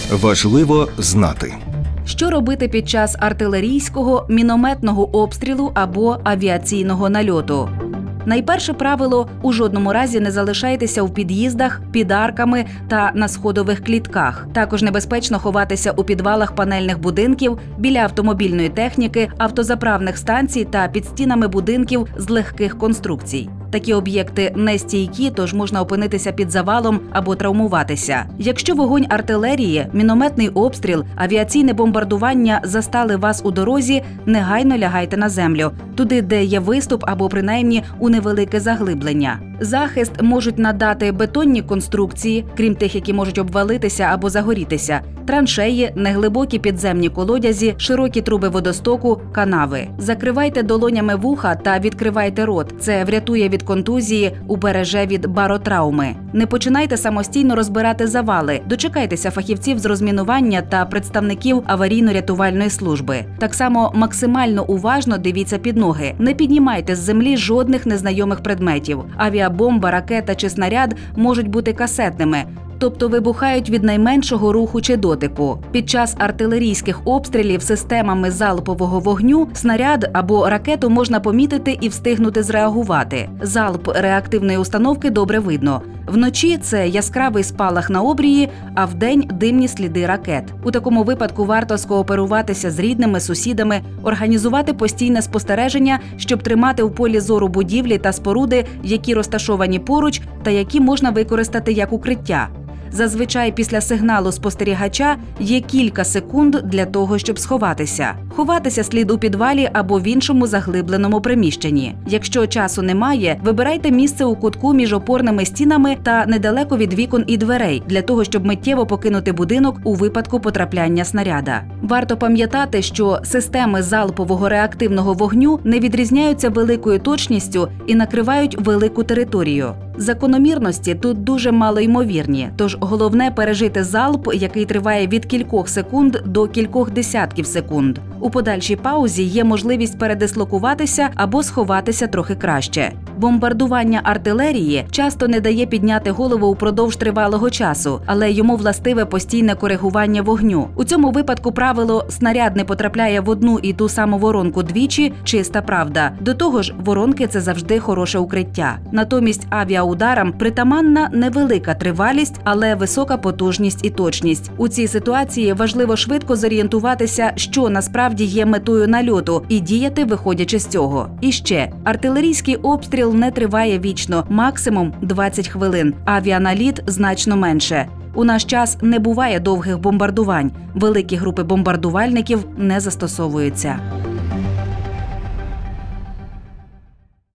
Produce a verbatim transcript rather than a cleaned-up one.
Важливо знати. Що робити під час артилерійського, мінометного обстрілу або авіаційного нальоту? Найперше правило – у жодному разі не залишайтеся у під'їздах, під арками та на сходових клітках. Також небезпечно ховатися у підвалах панельних будинків, біля автомобільної техніки, автозаправних станцій та під стінами будинків з легких конструкцій. Такі об'єкти нестійкі, тож можна опинитися під завалом або травмуватися. Якщо вогонь артилерії, мінометний обстріл, авіаційне бомбардування застали вас у дорозі, негайно лягайте на землю, туди, де є виступ або принаймні у невелике заглиблення. Захист можуть надати бетонні конструкції, крім тих, які можуть обвалитися або загорітися, траншеї, неглибокі підземні колодязі, широкі труби водостоку, канави. Закривайте долонями вуха та відкривайте рот. Це врятує від контузії, убереже від баротравми. Не починайте самостійно розбирати завали. Дочекайтеся фахівців з розмінування та представників аварійно-рятувальної служби. Так само максимально уважно дивіться під ноги. Не піднімайте з землі жодних незнайомих предметів. Авіабомба, ракета чи снаряд можуть бути касетними, тобто вибухають від найменшого руху чи дотику. Під час артилерійських обстрілів системами залпового вогню снаряд або ракету можна помітити і встигнути зреагувати. Залп реактивної установки добре видно. Вночі це яскравий спалах на обрії, а вдень – димні сліди ракет. У такому випадку варто скооперуватися з рідними, сусідами, організувати постійне спостереження, щоб тримати у полі зору будівлі та споруди, які розташовані поруч та які можна використати як укриття. Зазвичай після сигналу спостерігача є кілька секунд для того, щоб сховатися. Ховатися слід у підвалі або в іншому заглибленому приміщенні. Якщо часу немає, вибирайте місце у кутку між опорними стінами та недалеко від вікон і дверей, для того, щоб миттєво покинути будинок у випадку потрапляння снаряда. Варто пам'ятати, що системи залпового реактивного вогню не відрізняються великою точністю і накривають велику територію. Закономірності тут дуже малоймовірні, тож головне пережити залп, який триває від кількох секунд до кількох десятків секунд. У подальшій паузі є можливість передислокуватися або сховатися трохи краще. Бомбардування артилерії часто не дає підняти голову упродовж тривалого часу, але йому властиве постійне коригування вогню. У цьому випадку правило «снаряд не потрапляє в одну і ту саму воронку двічі» – чиста правда. До того ж, воронки – це завжди хороше укриття. Натомість авіаударам притаманна невелика тривалість, але висока потужність і точність. У цій ситуації важливо швидко зорієнтуватися, що насправді є метою нальоту, і діяти, виходячи з цього. І ще, артилерійський обстріл не триває вічно, максимум двадцять хвилин. Авіаналіт значно менше. У наш час не буває довгих бомбардувань. Великі групи бомбардувальників не застосовуються.